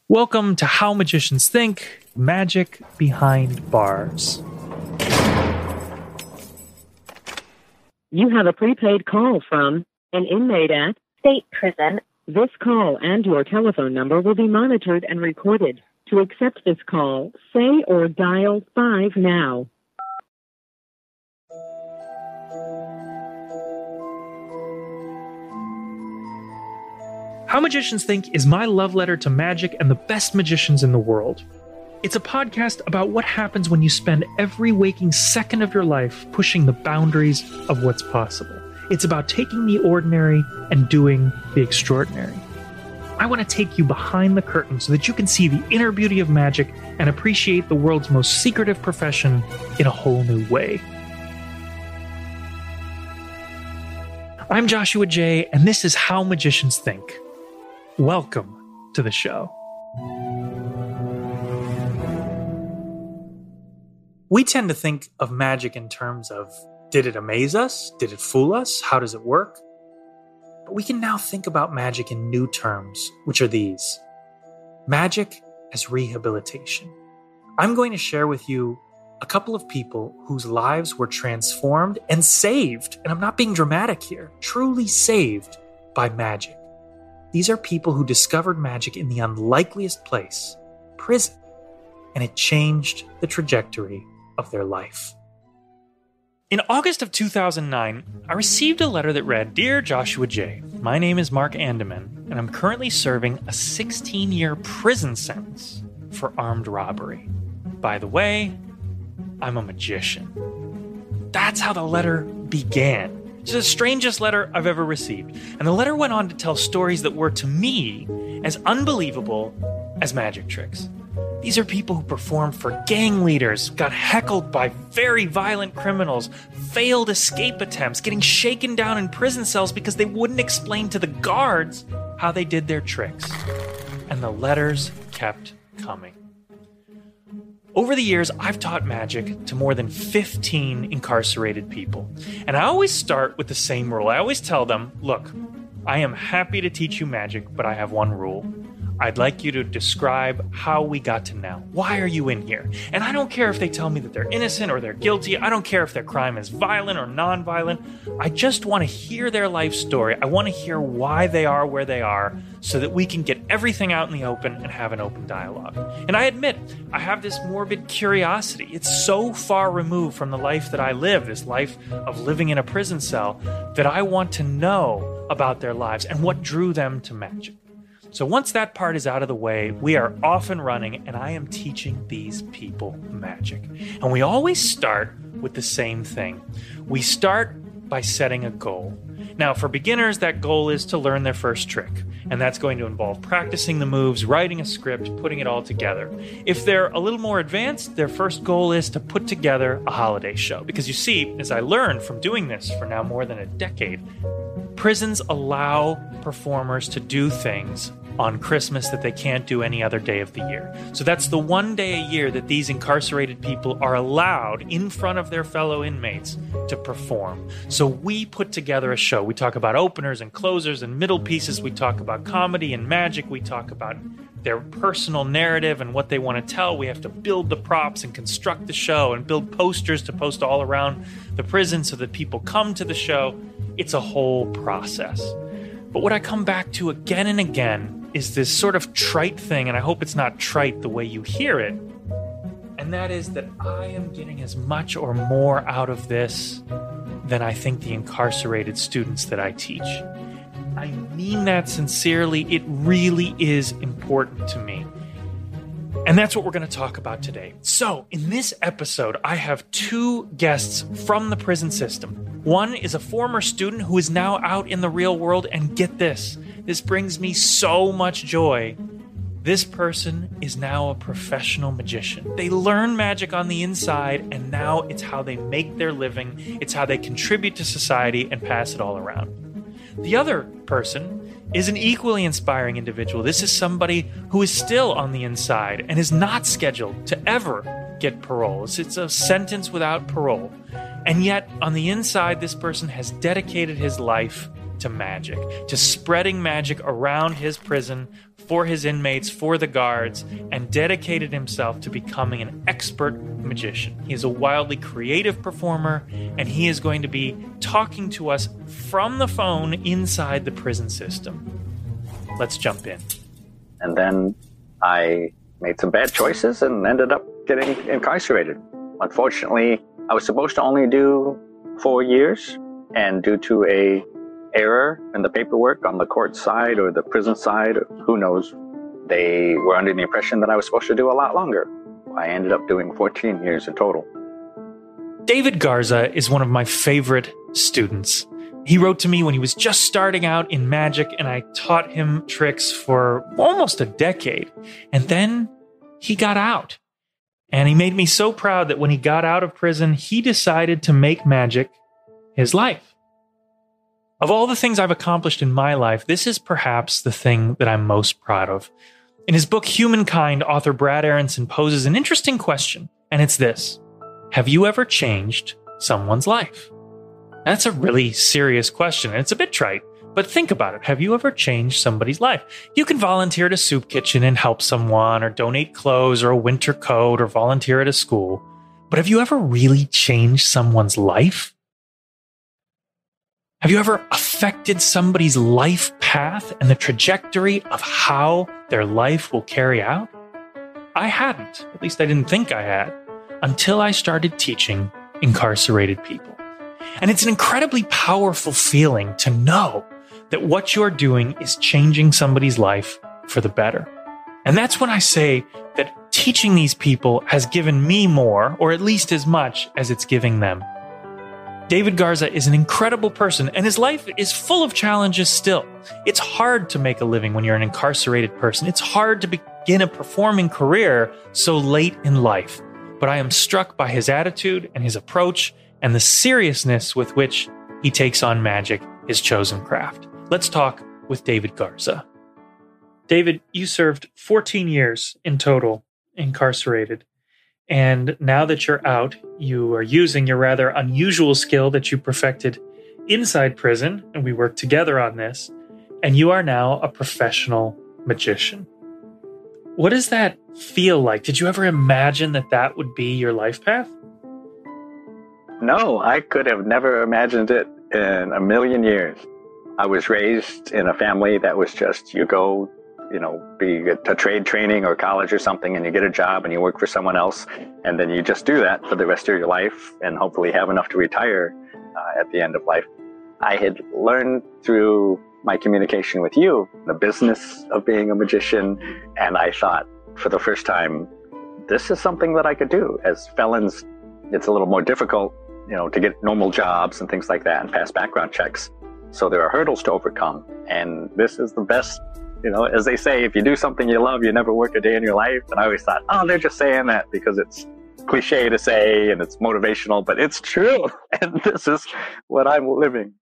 Welcome to How Magicians Think, Magic Behind Bars. You have a prepaid call from an inmate at State Prison. This call and your telephone number will be monitored and recorded. To accept this call, say or dial 5 now. How Magicians Think is my love letter to magic and the best magicians in the world. It's a podcast about what happens when you spend every waking second of your life pushing the boundaries of what's possible. It's about taking the ordinary and doing the extraordinary. I want to take you behind the curtain so that you can see the inner beauty of magic and appreciate the world's most secretive profession in a whole new way. I'm Joshua J., and this is How Magicians Think. Welcome to the show. We tend to think of magic in terms of, did it amaze us? Did it fool us? How does it work? But we can now think about magic in new terms, which are these. Magic as rehabilitation. I'm going to share with you a couple of people whose lives were transformed and saved, and I'm not being dramatic here, truly saved by magic. These are people who discovered magic in the unlikeliest place, prison, and it changed the trajectory of their life. In August of 2009, I received a letter that read, "Dear Joshua J., my name is Mark Andaman, and I'm currently serving a 16-year prison sentence for armed robbery. By the way, I'm a magician." That's how the letter began. It's the strangest letter I've ever received. And the letter went on to tell stories that were, to me, as unbelievable as magic tricks. These are people who performed for gang leaders, got heckled by very violent criminals, failed escape attempts, getting shaken down in prison cells because they wouldn't explain to the guards how they did their tricks. And the letters kept coming. Over the years, I've taught magic to more than 15 incarcerated people. And I always start with the same rule. I always tell them, look, I am happy to teach you magic, but I have one rule. I'd like you to describe how we got to now. Why are you in here? And I don't care if they tell me that they're innocent or they're guilty. I don't care if their crime is violent or non-violent. I just want to hear their life story. I want to hear why they are where they are so that we can get everything out in the open and have an open dialogue. And I admit, I have this morbid curiosity. It's so far removed from the life that I live, this life of living in a prison cell, that I want to know about their lives and what drew them to magic. So once that part is out of the way, we are off and running, and I am teaching these people magic. And we always start with the same thing. We start by setting a goal. Now, for beginners, that goal is to learn their first trick, and that's going to involve practicing the moves, writing a script, putting it all together. If they're a little more advanced, their first goal is to put together a holiday show. Because you see, as I learned from doing this for now more than a decade, prisons allow performers to do things on Christmas that they can't do any other day of the year. So that's the one day a year that these incarcerated people are allowed in front of their fellow inmates to perform. So we put together a show. We talk about openers and closers and middle pieces. We talk about comedy and magic. We talk about their personal narrative and what they want to tell. We have to build the props and construct the show and build posters to post all around the prison so that people come to the show. It's a whole process. But what I come back to again and again is this sort of trite thing, and I hope it's not trite the way you hear it, and that is that I am getting as much or more out of this than I think the incarcerated students that I teach. I mean that sincerely. It really is important to me. And that's what we're going to talk about today. So, in this episode, I have two guests from the prison system. One is a former student who is now out in the real world, and get this brings me so much joy. This person is now a professional magician. They learn magic on the inside, and now it's how they make their living. It's how they contribute to society and pass it all around. The other person is an equally inspiring individual. This is somebody who is still on the inside and is not scheduled to ever get parole. It's a sentence without parole. And yet, on the inside, this person has dedicated his life to magic, to spreading magic around his prison for his inmates, for the guards, and dedicated himself to becoming an expert magician. He is a wildly creative performer, and he is going to be talking to us from the phone inside the prison system. Let's jump in. And then I made some bad choices and ended up getting incarcerated. Unfortunately, I was supposed to only do 4 years, and due to a error in the paperwork on the court side or the prison side, or who knows, they were under the impression that I was supposed to do a lot longer. I ended up doing 14 years in total. David Garza is one of my favorite students. He wrote to me when he was just starting out in magic, and I taught him tricks for almost a decade. And then he got out. And he made me so proud that when he got out of prison, he decided to make magic his life. Of all the things I've accomplished in my life, this is perhaps the thing that I'm most proud of. In his book, Humankind, author Brad Aronson poses an interesting question, and it's this: have you ever changed someone's life? That's a really serious question, and it's a bit trite, but think about it. Have you ever changed somebody's life? You can volunteer at a soup kitchen and help someone, or donate clothes or a winter coat, or volunteer at a school. But have you ever really changed someone's life? Have you ever affected somebody's life path and the trajectory of how their life will carry out? I hadn't. At least I didn't think I had, until I started teaching incarcerated people. And it's an incredibly powerful feeling to know that what you're doing is changing somebody's life for the better. And that's when I say that teaching these people has given me more, or at least as much as it's giving them. David Garza is an incredible person, and his life is full of challenges still. It's hard to make a living when you're an incarcerated person. It's hard to begin a performing career so late in life. But I am struck by his attitude and his approach and the seriousness with which he takes on magic, his chosen craft. Let's talk with David Garza. David, you served 14 years in total incarcerated. And now that you're out, you are using your rather unusual skill that you perfected inside prison, and we worked together on this, and you are now a professional magician. What does that feel like? Did you ever imagine that that would be your life path? No, I could have never imagined it in a million years. I was raised in a family that was just, you go, be a trade training or college or something, and you get a job and you work for someone else, and then you just do that for the rest of your life and hopefully have enough to retire at the end of life. I had learned through my communication with you the business of being a magician, and I thought for the first time, this is something that I could do. As felons, it's a little more difficult, to get normal jobs and things like that and pass background checks. So there are hurdles to overcome, and this is the best. As they say, if you do something you love, you never work a day in your life. And I always thought, they're just saying that because it's cliche to say and it's motivational, but it's true. And this is what I'm living.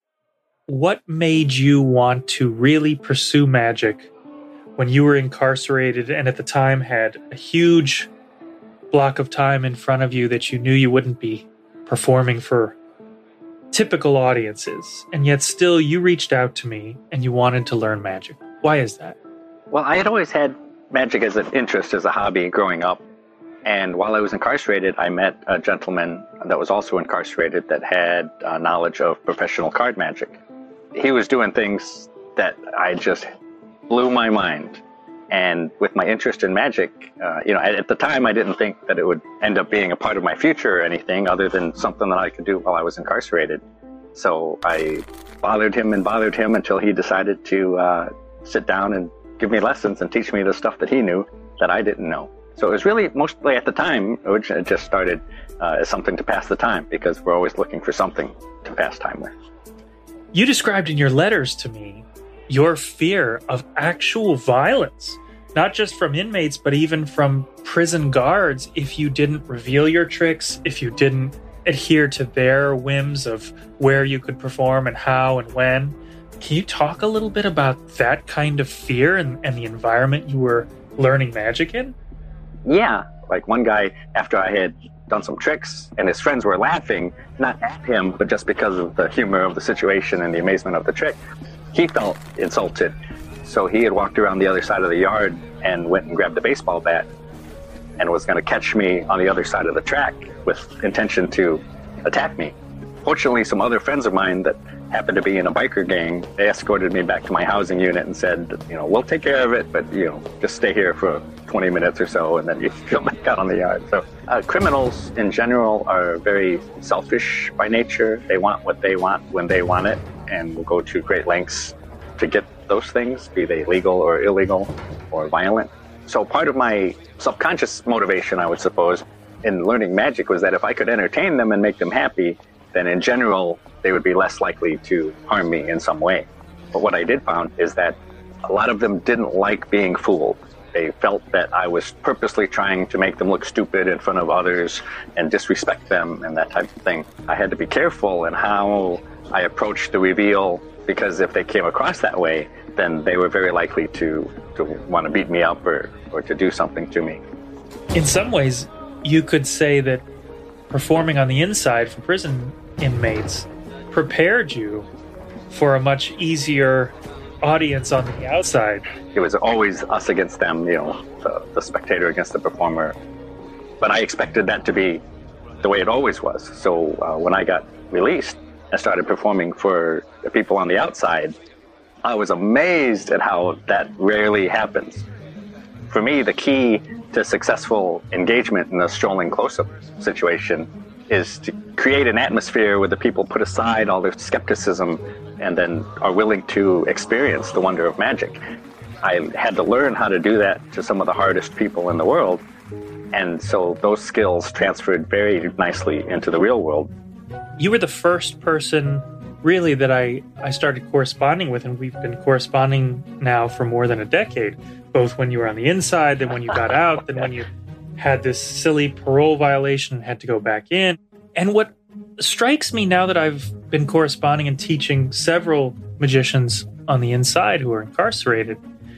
What made you want to really pursue magic when you were incarcerated and at the time had a huge block of time in front of you that you knew you wouldn't be performing for typical audiences, and yet still you reached out to me and you wanted to learn magic? Why is that? Well, I had always had magic as an interest, as a hobby growing up. And while I was incarcerated, I met a gentleman that was also incarcerated that had knowledge of professional card magic. He was doing things that I just blew my mind. And with my interest in magic, at the time I didn't think that it would end up being a part of my future or anything other than something that I could do while I was incarcerated. So I bothered him until he decided to sit down and give me lessons and teach me the stuff that he knew that I didn't know. So it was really mostly at the time, it just started as something to pass the time, because we're always looking for something to pass time with. You described in your letters to me your fear of actual violence, not just from inmates, but even from prison guards, if you didn't reveal your tricks, if you didn't adhere to their whims of where you could perform and how and when. Can you talk a little bit about that kind of fear and the environment you were learning magic in? Yeah. Like one guy, after I had done some tricks, and his friends were laughing, not at him, but just because of the humor of the situation and the amazement of the trick. He felt insulted, so he had walked around the other side of the yard and went and grabbed a baseball bat and was going to catch me on the other side of the track with intention to attack me. Fortunately, some other friends of mine that happened to be in a biker gang, they escorted me back to my housing unit and said, we'll take care of it, but, just stay here for 20 minutes or so, and then you can come back out on the yard. So criminals in general are very selfish by nature. They want what they want when they want it, and will go to great lengths to get those things, be they legal or illegal or violent. So part of my subconscious motivation, I would suppose, in learning magic was that if I could entertain them and make them happy, then in general, they would be less likely to harm me in some way. But what I did find is that a lot of them didn't like being fooled. They felt that I was purposely trying to make them look stupid in front of others and disrespect them and that type of thing. I had to be careful in how I approached the reveal, because if they came across that way, then they were very likely to want to beat me up or to do something to me. In some ways, you could say that performing on the inside for prison inmates prepared you for a much easier audience on the outside. It was always us against them, the spectator against the performer. But I expected that to be the way it always was. So when I got released and started performing for the people on the outside, I was amazed at how that rarely happens. For me, the key to successful engagement in a strolling close-up situation is to create an atmosphere where the people put aside all their skepticism and then are willing to experience the wonder of magic. I had to learn how to do that to some of the hardest people in the world. And so those skills transferred very nicely into the real world. You were the first person really that I started corresponding with, and we've been corresponding now for more than a decade, both when you were on the inside, then when you got out, then when you had this silly parole violation and had to go back in. And what strikes me now that I've been corresponding and teaching several magicians on the inside who are incarcerated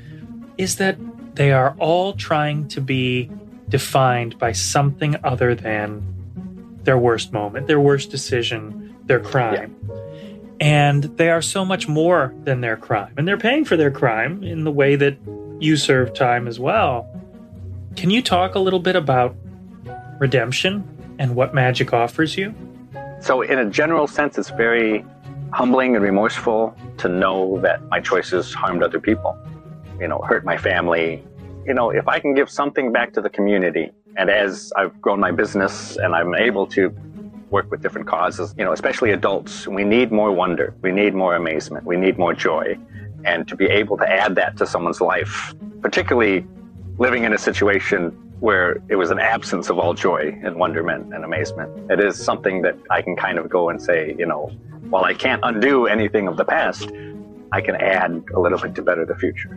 is that they are all trying to be defined by something other than their worst moment, their worst decision, their crime. Yeah. And they are so much more than their crime. And they're paying for their crime in the way that you serve time as well. Can you talk a little bit about redemption and what magic offers you? So in a general sense, it's very humbling and remorseful to know that my choices harmed other people, hurt my family. If I can give something back to the community, and as I've grown my business and I'm able to work with different causes, especially adults, we need more wonder, we need more amazement, we need more joy. And to be able to add that to someone's life, particularly living in a situation where it was an absence of all joy and wonderment and amazement, it is something that I can kind of go and say, while I can't undo anything of the past, I can add a little bit to better the future.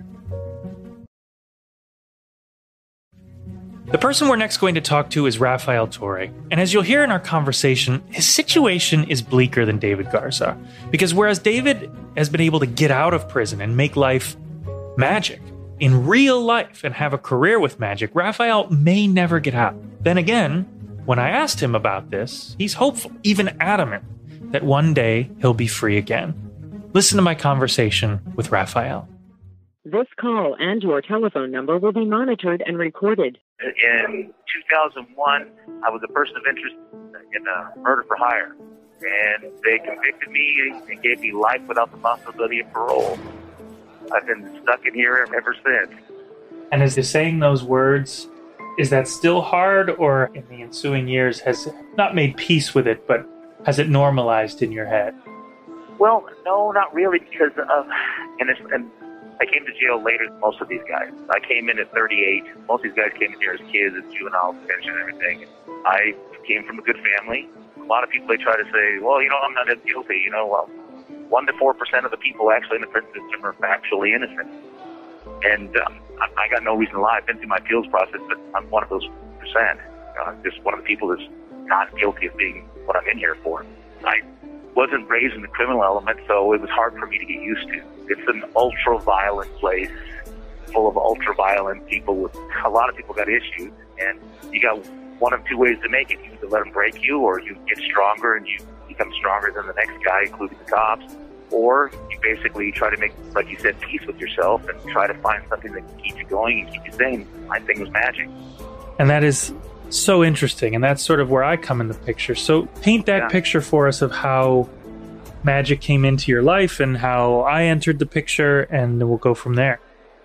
The person we're next going to talk to is Rafael Torre, and as you'll hear in our conversation, his situation is bleaker than David Garza, because whereas David has been able to get out of prison and make life magic, in real life, and have a career with magic, Rafael may never get out. Then again, when I asked him about this, he's hopeful, even adamant, that one day he'll be free again. Listen to my conversation with Rafael. This call and your telephone number will be monitored and recorded. In 2001, I was a person of interest in a murder for hire, and they convicted me and gave me life without the possibility of parole. I've been stuck in here ever since. And as you're saying those words, is that still hard, or in the ensuing years has not made peace with it, but has it normalized in your head? Well, no, not really, because and I came to jail later than most of these guys. I came in at 38. Most of these guys came in here as kids, as juvenile detention and everything. I came from a good family. A lot of people, they try to say, well, I'm not as guilty. Well, 1% to 4% of the people actually in the prison system are factually innocent. And I got no reason to lie. I've been through my appeals process, but I'm one of those percent. Just one of the people that's not guilty of being what I'm in here for. I wasn't raised in the criminal element, so it was hard for me to get used to. It's an ultra-violent place full of ultra-violent people. A lot of people got issues, and you got one of two ways to make it. You either let them break you, or you get stronger and you become stronger than the next guy, including the cops. Or you basically try to make, like you said, peace with yourself and try to find something that can keep you going and keep you sane. My thing was magic. And that is so interesting, and that's sort of where I come in the picture. So paint that picture for us of how magic came into your life and how I entered the picture, and then we'll go from there.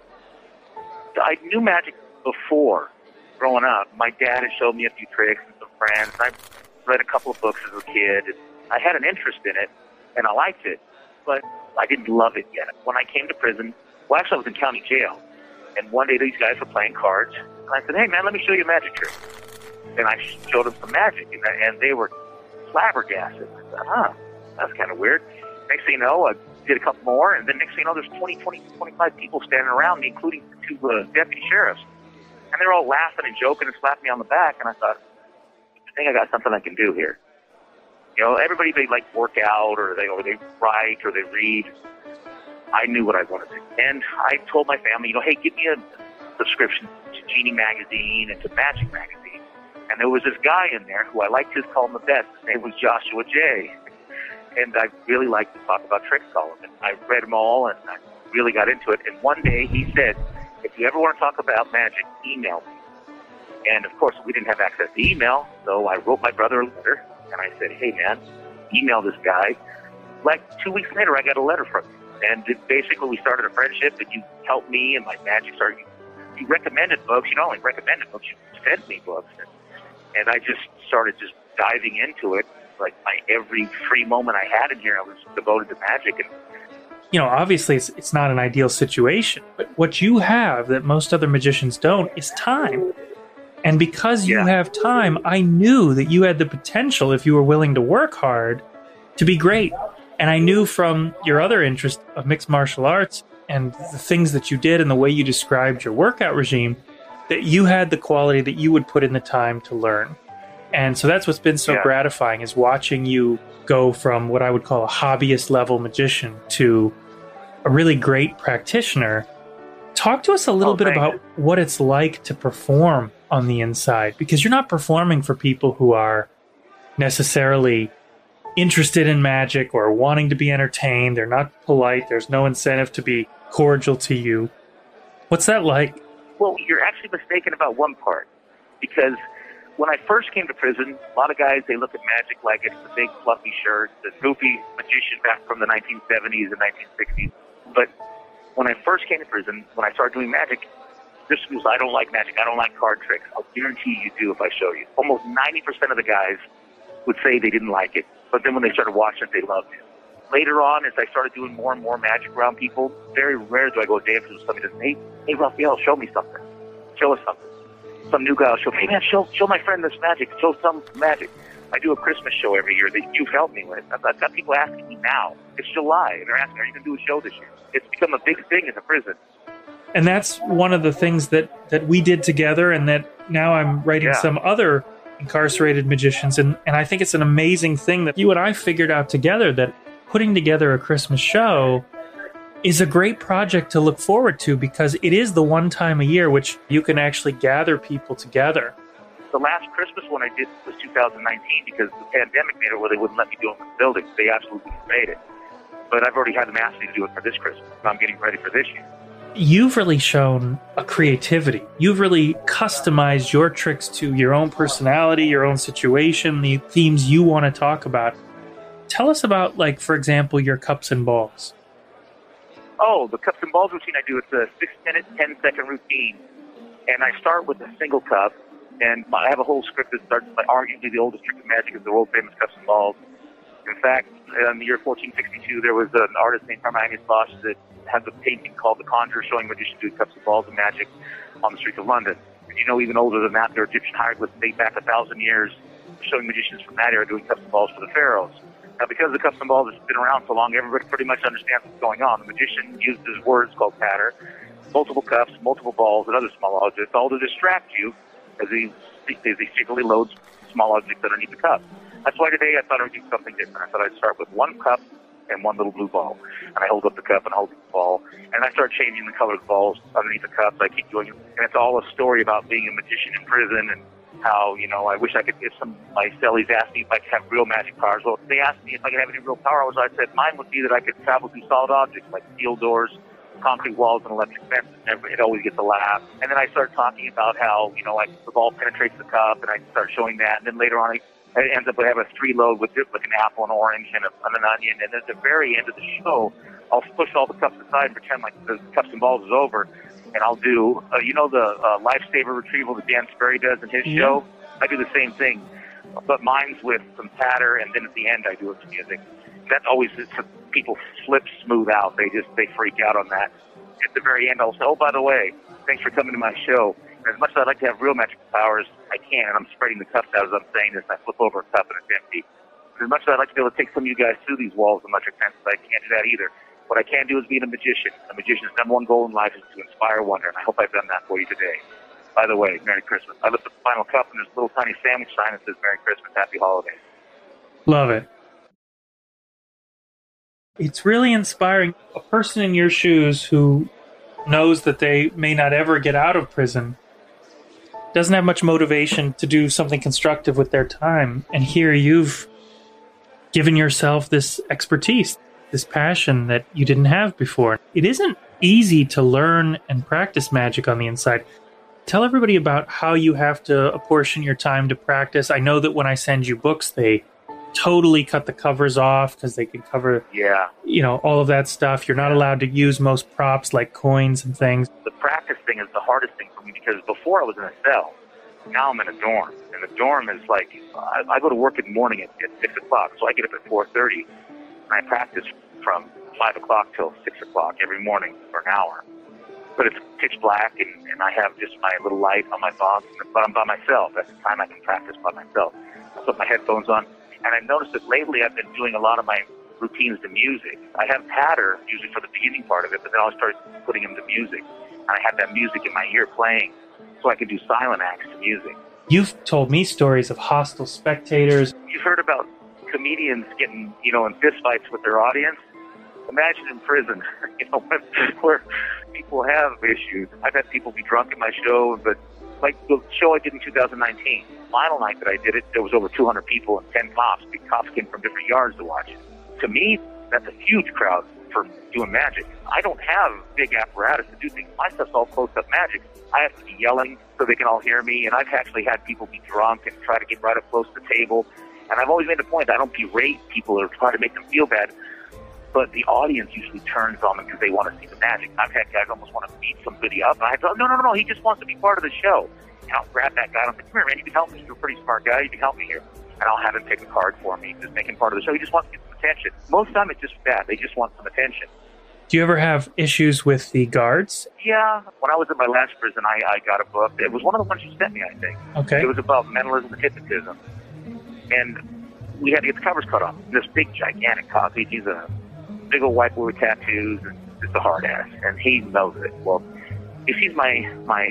I knew magic before growing up. My dad had showed me a few tricks and some friends. I read a couple of books as a kid. I had an interest in it, and I liked it, but I didn't love it yet. When I came to prison, well, actually I was in county jail, and one day these guys were playing cards, and I said, hey man, let me show you a magic trick. And I showed them some magic, and they were flabbergasted. I thought, that's kind of weird. Next thing you know, I did a couple more, and then next thing you know, there's 25 people standing around me, including the two deputy sheriffs. And they're all laughing and joking and slapping me on the back, and I thought, I think I got something I can do here. You know, everybody, they like work out, or they write, or they read. I knew what I wanted to do. And I told my family, you know, hey, give me a subscription to Genie Magazine and to Magic Magazine. And there was this guy in there who I liked his column the best. His name was Joshua J. And I really liked to talk about tricks column. And I read them all, and I really got into it. And one day he said, if you ever want to talk about magic, email me. And of course, we didn't have access to email, so I wrote my brother a letter, and I said, hey man, email this guy. Like 2 weeks later, I got a letter from him. And basically, we started a friendship, and you helped me, and my magic started. You recommended books. You not only recommended books, you sent me books. And I just started just diving into it. Like every free moment I had in here, I was devoted to magic. And you know, obviously it's not an ideal situation, but what you have that most other magicians don't is time. And because you have time, I knew that you had the potential, if you were willing to work hard, to be great. And I knew from your other interest of mixed martial arts and the things that you did and the way you described your workout regime, that you had the quality that you would put in the time to learn. And so that's what's been so gratifying, is watching you go from what I would call a hobbyist level magician to a really great practitioner. Talk to us a little bit about what it's like to perform on the inside, because you're not performing for people who are necessarily interested in magic or wanting to be entertained. They're not polite. There's no incentive to be cordial to you. What's that like? Well, you're actually mistaken about one part, because when I first came to prison, a lot of guys, they look at magic like it's the big fluffy shirt, the goofy magician back from the 1970s and 1960s. But when I first came to prison, when I started doing magic, this was, I don't like magic, I don't like card tricks. I'll guarantee you do if I show you. Almost 90% of the guys would say they didn't like it, but then when they started watching it, they loved it. Later on, as I started doing more and more magic around people, very rare do I go dancing with somebody that says, hey, Raphael, show me something. Show us something. Some new guy will show, hey man, show my friend this magic. Show some magic. I do a Christmas show every year that you've helped me with. I've got people asking me now. It's July, and they're asking, are you going to do a show this year? It's become a big thing in the prison. And that's one of the things that we did together, and that now I'm writing some other incarcerated magicians. And I think it's an amazing thing that you and I figured out together, that putting together a Christmas show is a great project to look forward to, because it is the one time a year which you can actually gather people together. The last Christmas one I did was 2019, because the pandemic made it where they wouldn't let me do it in the building. They absolutely made it. But I've already had them ask me to do it for this Christmas. I'm getting ready for this year. You've really shown a creativity. You've really customized your tricks to your own personality, your own situation, the themes you want to talk about. Tell us about, like, for example, your cups and balls. Oh, the cups and balls routine I do, it's a 6-minute, 10-second routine. And I start with a single cup, and I have a whole script that starts by arguably the oldest trick of magic is the world-famous cups and balls. In fact, in the year 1462, there was an artist named Hermione Bosch that had a painting called The Conjurer, showing magicians doing cups and balls of magic on the streets of London. And you know, even older than that, there are Egyptian hieroglyphs date back 1,000 years, showing magicians from that era doing cups and balls for the pharaohs. Now, because the cups and balls has been around so long, everybody pretty much understands what's going on. The magician uses words called patter, multiple cups, multiple balls, and other small objects, all to distract you as he secretly loads small objects underneath the cup. That's why today I thought I would do something different. I thought I'd start with one cup and one little blue ball. And I hold up the cup and hold up the ball. And I start changing the color of the balls underneath the cups. I keep doing it. And it's all a story about being a magician in prison and how, I wish I could, if my cellies asked me if I could have real magic powers. Well, if they asked me if I could have any real powers, I said mine would be that I could travel through solid objects like steel doors, concrete walls, and electric fences. It always gets a laugh. And then I start talking about how, the ball penetrates the cup, and I start showing that. And then later on, it ends up with having a 3-load with an apple, an orange, and an onion. And at the very end of the show, I'll push all the cups aside and pretend like the cups and balls is over. And I'll do, the lifesaver retrieval that Dan Sperry does in his show. I do the same thing, but mine's with some patter, and then at the end I do it to music. That always, people flip smooth out. They freak out on that. At the very end, I'll say, oh, by the way, thanks for coming to my show. And as much as I'd like to have real magic powers, I can't, and I'm spreading the cups out as I'm saying this, and I flip over a cup and it's empty. As much as I'd like to be able to take some of you guys through these walls of electric fences, I can't do that either. What I can do is be a magician. A magician's number one goal in life is to inspire wonder, and I hope I've done that for you today. By the way, Merry Christmas. I lift up the final cup, and there's a little tiny sandwich sign that says Merry Christmas, Happy Holidays. Love it. It's really inspiring. A person in your shoes who knows that they may not ever get out of prison doesn't have much motivation to do something constructive with their time. And here you've given yourself this expertise, this passion that you didn't have before. It isn't easy to learn and practice magic on the inside. Tell everybody about how you have to apportion your time to practice. I know that when I send you books, they totally cut the covers off because they can cover, all of that stuff. You're not allowed to use most props like coins and things. The practice thing is the hardest thing for me because before I was in a cell. Now I'm in a dorm. And the dorm is like, I go to work in the morning at 6 o'clock, so I get up at 4:30. And I practice from 5 o'clock till 6 o'clock every morning for an hour. But it's pitch black, and I have just my little light on my box, but I'm by myself. That's the time I can practice by myself. I put my headphones on, and I've noticed that lately I've been doing a lot of my routines to music. I have patter usually for the beginning part of it, but then I'll start putting them to music. And I have that music in my ear playing, so I can do silent acts to music. You've told me stories of hostile spectators. You've heard about comedians getting, in fistfights with their audience. Imagine in prison, where people have issues. I've had people be drunk at my show, but like the show I did in 2019, final night that I did it, there was over 200 people and 10 cops. The cops came from different yards to watch it. To me, that's a huge crowd for doing magic. I don't have big apparatus to do things. My stuff's all close-up magic. I have to be yelling so they can all hear me, and I've actually had people be drunk and try to get right up close to the table. And I've always made the point that I don't berate people or try to make them feel bad, but the audience usually turns on them because they want to see the magic. I've had guys almost want to beat somebody up, and I thought, no, he just wants to be part of the show. And I'll grab that guy, and I'll say, come here, man, you can help me. You're a pretty smart guy. You can help me here. And I'll have him take a card for me, just make him part of the show. He just wants to get some attention. Most of the time, it's just that. They just want some attention. Do you ever have issues with the guards? Yeah. When I was in my last prison, I got a book. It was one of the ones you sent me, I think. Okay. It was about mentalism and hypnotism. And we had to get the covers cut off. This big, gigantic copy. He's a big old white boy with tattoos and just a hard ass. And he knows it. Well, he sees my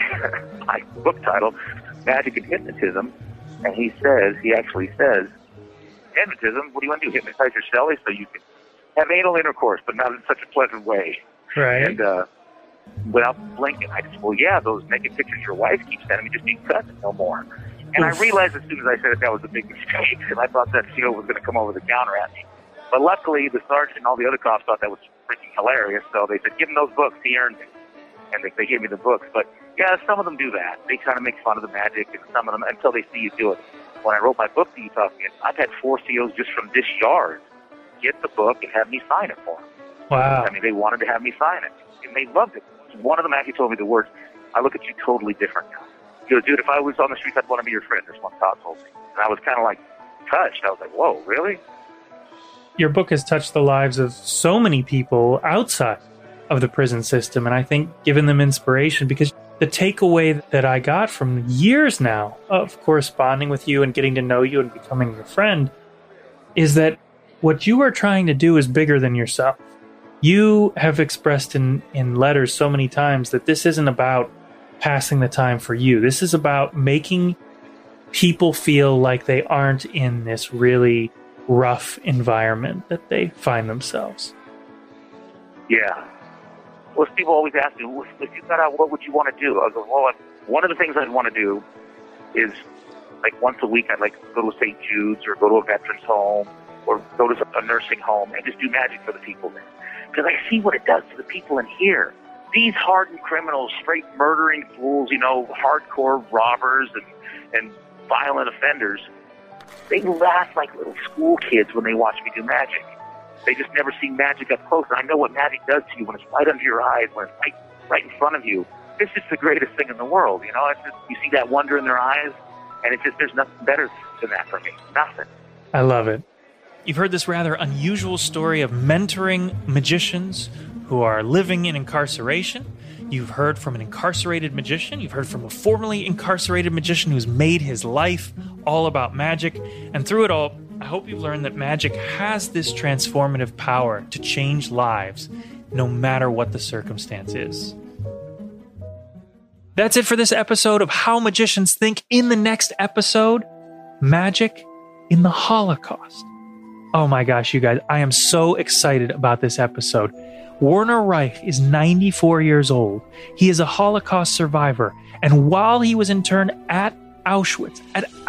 book title, Magic and Hypnotism, and he actually says, hypnotism, what do you want to do? Hypnotize your celly so you can have anal intercourse, but not in such a pleasant way. Right. And without blinking, I said, well, yeah, those naked pictures your wife keeps sending me just need cut, no more. And I realized as soon as I said it, that was a big mistake, and I thought that CEO was going to come over the counter at me. But luckily, the sergeant and all the other cops thought that was freaking hilarious, so they said, give him those books, he earned it. And they gave me the books. But, yeah, some of them do that. They kind of make fun of the magic, and some of them, until they see you do it. When I wrote my book that you talked to me, I've had 4 COs just from this yard get the book and have me sign it for them. Wow. I mean, they wanted to have me sign it, and they loved it. One of them actually told me the words, I look at you totally different now. He goes, dude, if I was on the streets, I'd want to be your friend. This one cop told me. And I was kind of like touched. I was like, whoa, really? Your book has touched the lives of so many people outside of the prison system, and I think given them inspiration, because the takeaway that I got from years now of corresponding with you and getting to know you and becoming your friend is that what you are trying to do is bigger than yourself. You have expressed in letters so many times that this isn't about passing the time for you. This is about making people feel like they aren't in this really rough environment that they find themselves. Yeah. Well, people always ask me, if you got out, what would you want to do? I go, well, one of the things I'd want to do is Like once a week, I'd like to go to St. Jude's or go to a veterans home or go to a nursing home and just do magic for the people there. Because I see what it does to the people in here. These hardened criminals, straight murdering fools, hardcore robbers and violent offenders, they laugh like little school kids when they watch me do magic. They just never see magic up close. And I know what magic does to you when it's right under your eyes, when it's right in front of you. It's just the greatest thing in the world, It's just, you see that wonder in their eyes, and it's just, there's nothing better than that for me. Nothing. I love it. You've heard this rather unusual story of mentoring magicians who are living in incarceration. You've heard from an incarcerated magician. You've heard from a formerly incarcerated magician who's made his life all about magic. And through it all, I hope you've learned that magic has this transformative power to change lives, no matter what the circumstance is. That's it for this episode of How Magicians Think. In the next episode, magic in the Holocaust. Oh my gosh, you guys, I am so excited about this episode. Werner Reich is 94 years old. He is a Holocaust survivor. And while he was interned at Auschwitz,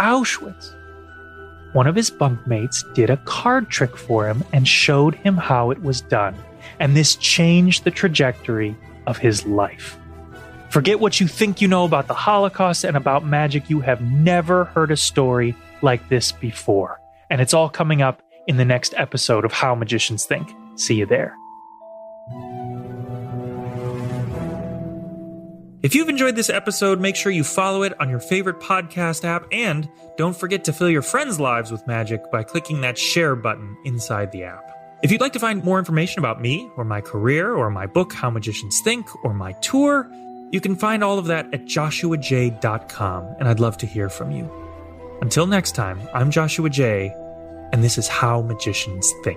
one of his bunkmates did a card trick for him and showed him how it was done. And this changed the trajectory of his life. Forget what you think you know about the Holocaust and about magic. You have never heard a story like this before. And it's all coming up in the next episode of How Magicians Think. See you there. If you've enjoyed this episode, make sure you follow it on your favorite podcast app, and don't forget to fill your friends' lives with magic by clicking that share button inside the app. If you'd like to find more information about me, or my career, or my book, How Magicians Think, or my tour, you can find all of that at joshuaj.com, and I'd love to hear from you. Until next time, I'm Joshua J., and this is How Magicians Think.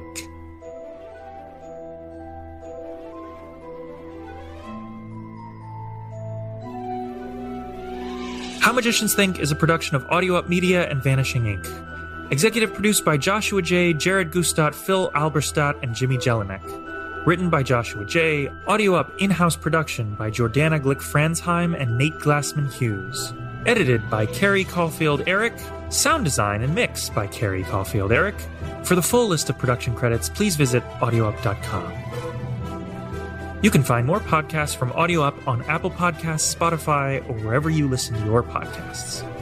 How Magicians Think is a production of Audio Up Media and Vanishing Ink. Executive produced by Joshua J., Jared Gustat, Phil Alberstadt, and Jimmy Jelinek. Written by Joshua J., Audio Up in-house production by Jordana Glick-Fransheim and Nate Glassman Hughes. Edited by Carrie Caulfield-Eric. Sound design and mix by Carrie Caulfield-Eric. For the full list of production credits, please visit audioup.com. You can find more podcasts from Audio Up on Apple Podcasts, Spotify, or wherever you listen to your podcasts.